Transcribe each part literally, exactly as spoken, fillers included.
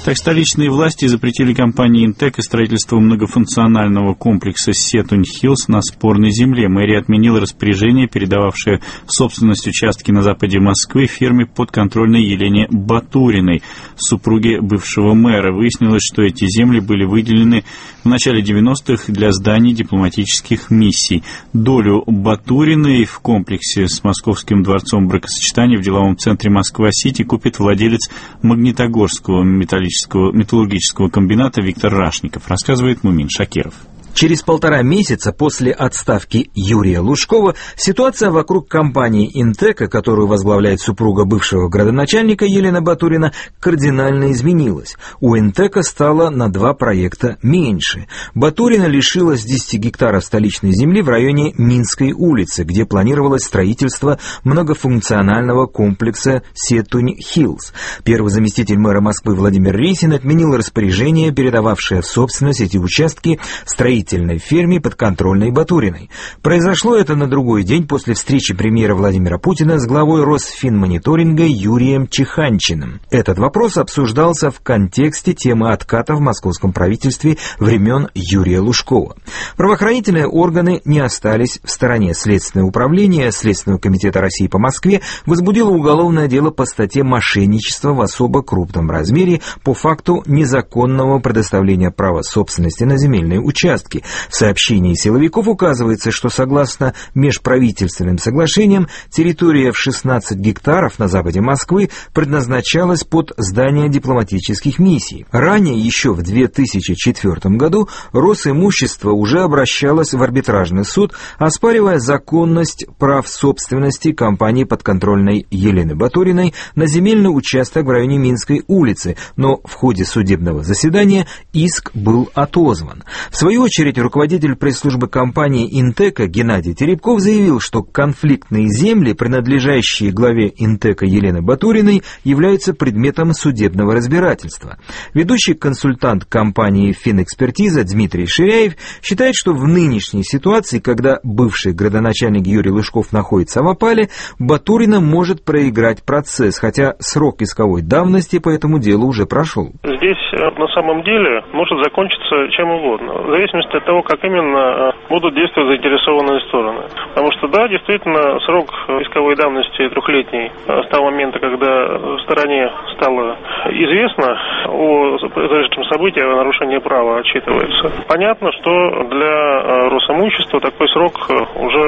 Так, столичные власти запретили компании «Интека» строительство многофункционального комплекса «Сетунь-Хиллз» на спорной земле. Мэрия отменила распоряжение, передававшее в собственность участки на западе Москвы фирме подконтрольной Елене Батуриной, супруге бывшего мэра. Выяснилось, что эти земли были выделены в начале девяностых для зданий дипломатических миссий. Долю Батуриной в комплексе с Московским дворцом бракосочетания в деловом центре Москва-Сити купит владелец Магнитогорского металлического металлургического комбината Виктор Рашников, рассказывает Мумин Шакиров. Через полтора месяца после отставки Юрия Лужкова ситуация вокруг компании «Интека», которую возглавляет супруга бывшего градоначальника Елена Батурина, кардинально изменилась. У «Интека» стало на два проекта меньше. Батурина лишилась десяти гектаров столичной земли в районе Минской улицы, где планировалось строительство многофункционального комплекса «Сетунь-Хиллз». Первый заместитель мэра Москвы Владимир Рейсин отменил распоряжение, передававшее в собственность эти участки строительства фирме подконтрольной Батуриной. Произошло это на другой день после встречи премьера Владимира Путина с главой Росфинмониторинга Юрием Чеханчиным. Этот вопрос обсуждался в контексте темы отката в московском правительстве времен Юрия Лужкова. Правоохранительные органы не остались в стороне. Следственное управление Следственного комитета России по Москве возбудило уголовное дело по статье «Мошенничество в особо крупном размере» по факту незаконного предоставления права собственности на земельные участки. В сообщении силовиков указывается, что согласно межправительственным соглашениям территория в шестнадцать гектаров на западе Москвы предназначалась под здание дипломатических миссий. Ранее, еще в две тысячи четвёртом году, Росимущество уже обращалось в арбитражный суд, оспаривая законность прав собственности компании подконтрольной Елены Батуриной на земельный участок в районе Минской улицы, но в ходе судебного заседания иск был отозван. В свою очередь, руководитель пресс-службы компании «Интека» Геннадий Теребков заявил, что конфликтные земли, принадлежащие главе «Интека» Елены Батуриной, являются предметом судебного разбирательства. Ведущий консультант компании «Финэкспертиза» Дмитрий Ширяев считает, что в нынешней ситуации, когда бывший градоначальник Юрий Лужков находится в опале, Батурина может проиграть процесс, хотя срок исковой давности по этому делу уже прошел. Здесь на самом деле может закончиться чем угодно, в зависимости от того, как именно будут действовать заинтересованные стороны. Потому что, да, действительно, срок исковой давности трехлетний с того момента, когда в стороне стало известно о произошедшем событии, о нарушении права отчитывается. Понятно, что для Росимущества такой срок уже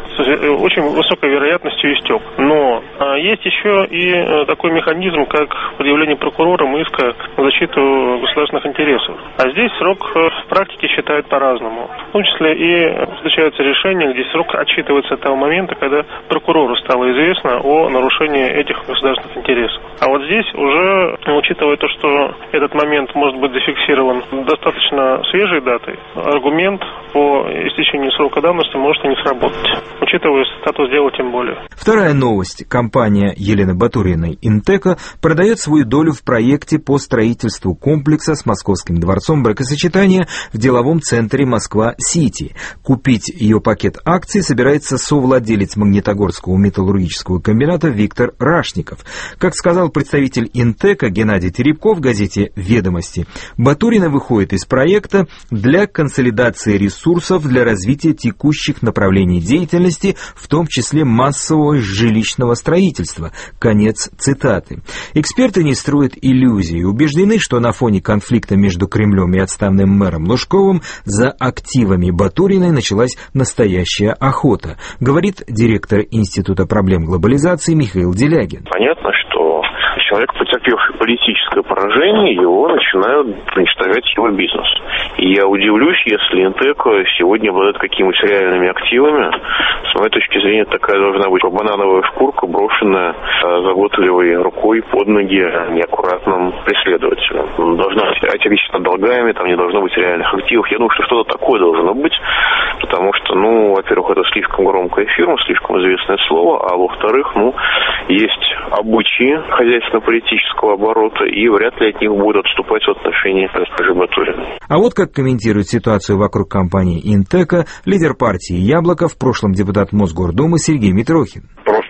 очень высокой вероятностью истек. Но есть еще и такой механизм, как предъявление прокурором иска в защиту государственных интересов. А здесь срок в практике считают по-разному. В том числе и встречаются решения, где срок отсчитывается от того момента, когда прокурору стало известно о нарушении этих государственных интересов. А вот здесь уже, учитывая то, что этот момент может быть зафиксирован достаточно свежей датой, аргумент по истечению срока давности может и не сработать. Учитывая статус дела, тем более. Вторая новость. Компания Елены Батуриной «Интека» продает свою долю в проекте по строительству комплекса с Московским дворцом бракосочетания в деловом центре Москва-Сити. Купить ее пакет акций собирается совладелец Магнитогорского металлургического комбината Виктор Рашников. Как сказал представитель «Интека» Геннадий Теребков в газете «Ведомости», Батурина выходит из проекта для консолидации ресурсов для развития текущих направлений деятельности, в том числе массового жилищного строительства. Конец цитаты. Эксперты не строят иллюзий и убеждены, что на фоне конфликта между Кремлем и отставным мэром Лужковым за активами Батуриной началась настоящая охота, говорит директор Института проблем глобализации Михаил Делягин. Понятно, что человек, потерпевший политическое поражение, его начинают уничтожать его бизнес. И я удивлюсь, если «Интека» сегодня обладает какими-то реальными активами. С моей точки зрения, такая должна быть банановая шкурка, брошенная заботливой рукой под ноги неаккуратным преследователям. Должна быть отечественно долгами, там не должно быть реальных активов. Я думаю, что что-то такое должно быть, потому что, ну, во-первых, это слишком громкая фирма, слишком известное слово, а во-вторых, ну, есть обычаи хозяйственно-политического оборота, и вряд ли от них будут отступать в отношении госпожи Батуриной. А вот как комментирует ситуацию вокруг компании «Интека» лидер партии «Яблоко», в прошлом депутат Мосгордумы Сергей Митрохин. Просто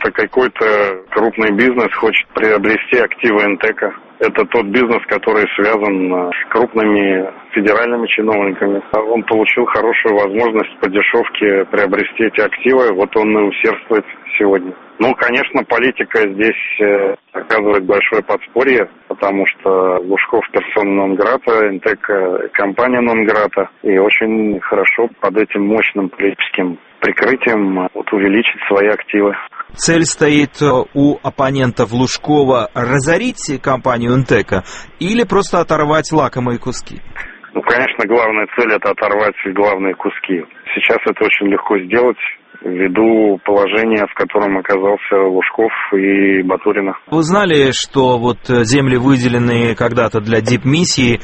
что какой-то крупный бизнес хочет приобрести активы Интека. Это тот бизнес, который связан с крупными федеральными чиновниками. Он получил хорошую возможность по дешевке приобрести эти активы, вот он и усердствует сегодня. Ну, конечно, политика здесь оказывает большое подспорье, потому что Лужков персона нон-грата, Интек компания нон-грата, и очень хорошо под этим мощным политическим прикрытием вот, увеличить свои активы. Цель стоит у оппонентов Лужкова разорить компанию Интека или просто оторвать лакомые куски? Ну, конечно, главная цель – это оторвать главные куски. Сейчас это очень легко сделать ввиду положения, в котором оказался Лужков и Батурина. Вы знали, что вот земли, выделенные когда-то для дипмиссии,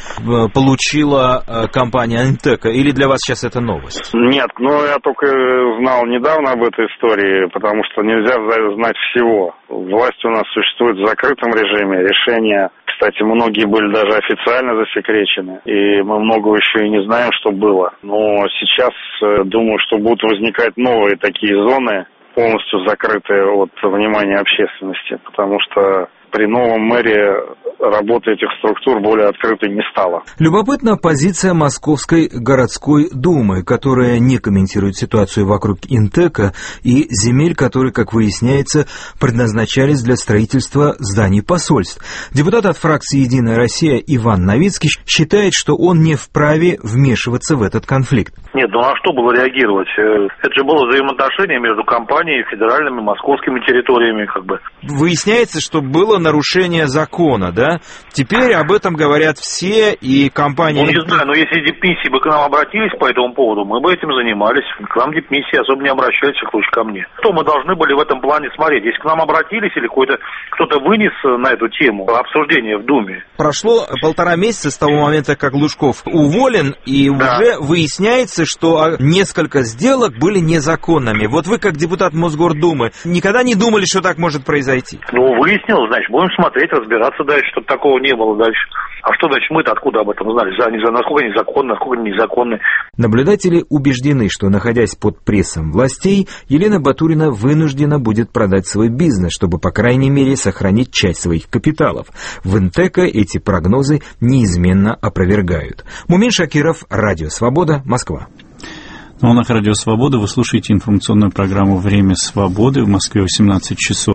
получила компания Интека, или для вас сейчас это новость? Нет, ну я только знал недавно об этой истории, потому что нельзя знать всего. Власть у нас существует в закрытом режиме, решения, кстати, многие были даже официально засекречены, и мы много еще и не знаем, что было. Но сейчас, думаю, что будут возникать новые такие зоны, полностью закрытые от внимания общественности, потому что при новом мэре работа этих структур более открытой не стала. Любопытна позиция Московской городской думы, которая не комментирует ситуацию вокруг Интека и земель, которые, как выясняется, предназначались для строительства зданий посольств. Депутат от фракции «Единая Россия» Иван Новицкий считает, что он не вправе вмешиваться в этот конфликт. Нет, ну а что было реагировать? Это же было взаимоотношение между компанией, федеральными, московскими территориями, как бы. Выясняется, что было нарушение закона, да? Теперь об этом говорят все, и компании... Ну, не знаю, но если дипмиссии бы к нам обратились по этому поводу, мы бы этим занимались. К нам дипмиссии особо не обращаются, в случае ко мне. Что мы должны были в этом плане смотреть? Если к нам обратились или какой-то кто-то вынес на эту тему обсуждение в Думе? Прошло полтора месяца с того момента, как Лужков уволен, и да. уже выясняется, что несколько сделок были незаконными. Вот вы, как депутат Мосгордумы, никогда не думали, что так может произойти? Ну, выяснил, значит, будем смотреть, разбираться дальше, чтобы такого не было дальше. А что дальше мы-то откуда об этом знали? За, за, насколько они законны, насколько они незаконны? Наблюдатели убеждены, что, находясь под прессом властей, Елена Батурина вынуждена будет продать свой бизнес, чтобы, по крайней мере, сохранить часть своих капиталов. В Интека эти прогнозы неизменно опровергают. Мумин Шакиров, Радио Свобода, Москва. На волнах Радио Свобода вы слушаете информационную программу «Время свободы». В Москве восемнадцать часов.